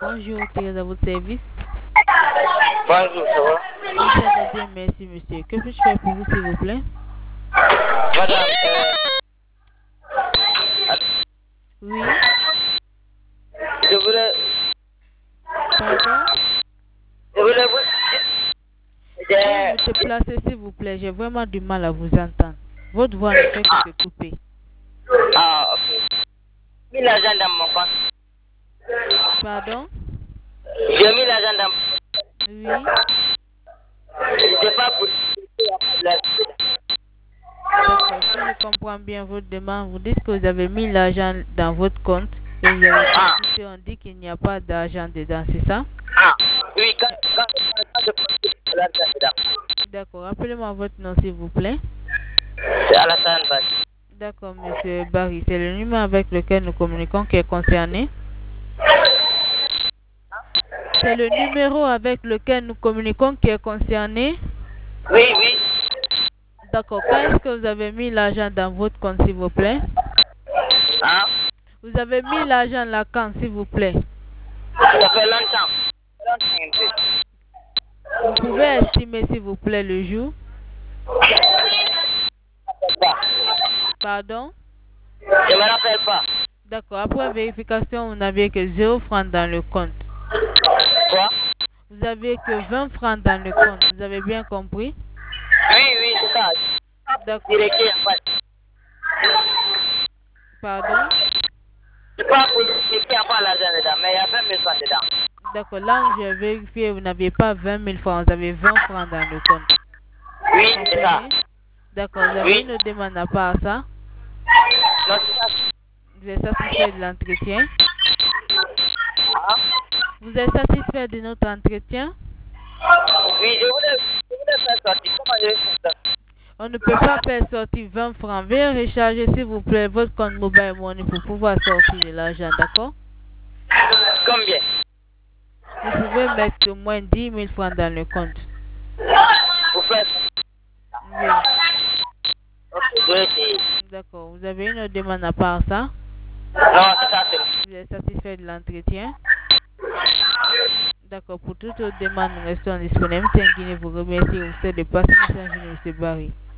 Bonjour, Thérèse à votre service. Bonjour, ça va? Oui, ça va bien, merci monsieur. Que puis-je faire pour vous s'il vous plaît? Madame, Oui, je voulais, pardon? je voulais vous... Pouvez J'ai... vous déplacer s'il vous plaît? J'ai vraiment du mal à vous entendre. Votre voix ne fait que se couper. Ah, ok. Mis l'argent dans mon compte. Pardon? J'ai mis l'argent dans mon Oui, compte. Je sais pas pour... d'accord. Si je comprends bien votre demande, vous dites que vous avez mis l'argent dans votre compte et vous avez Ah, consulté, on dit qu'il n'y a pas d'argent dedans, c'est ça? ah. Oui, quand je prends l'argent dedans. D'accord. Rappelez-moi votre nom s'il vous plaît. C'est Alassane Bach. D'accord, monsieur Barry. C'est le numéro avec lequel nous communiquons qui est concerné. C'est le numéro avec lequel nous communiquons qui est concerné. Oui, oui. D'accord. Quand est-ce que vous avez mis l'argent dans votre compte, s'il vous plaît? Ah, Vous avez mis l'argent là quand, s'il vous plaît? ça fait longtemps. Longtemps un peu. Vous pouvez estimer, s'il vous plaît, le jour? Pas. Pardon? Je me rappelle pas. D'accord. Après vérification, vous n'avez que 0 francs dans le compte. Quoi? Vous avez que 20 francs dans le compte. Vous avez bien compris? Oui, oui, c'est ça. D'accord. Directeur, en fait. Pardon? Je crois que il n'y a pas l'argent dedans, mais il y a 20 000 francs dedans. D'accord. Là où j'ai vérifié, vous n'aviez pas 20 000 francs. Vous avez 20 francs dans le compte. Oui, Vous c'est ça. comprenez? D'accord. Vous avez Oui. une demande à part ça? Non, c'est ça. Vous êtes satisfait de l'entretien? Ah. Vous êtes satisfait de notre entretien? Oui, je voulais faire sortir. Comment je vais faire ça? On ne peut pas faire sortir 20 francs. Veuillez recharger, s'il vous plaît, votre compte mobile money pour pouvoir sortir de l'argent, d'accord? Combien? Vous pouvez mettre au moins 10 000 francs dans le compte. Pour faire Oui, ok, je vais essayer. d'accord. Vous avez une demande à part ça? Non, c'est ça, c'est bon. Vous êtes satisfait de l'entretien? D'accord. Pour toute autre demande, nous restons disponibles. Tinguini vous remercie. Vous souhaite de passer une excellente journée, M. Barry.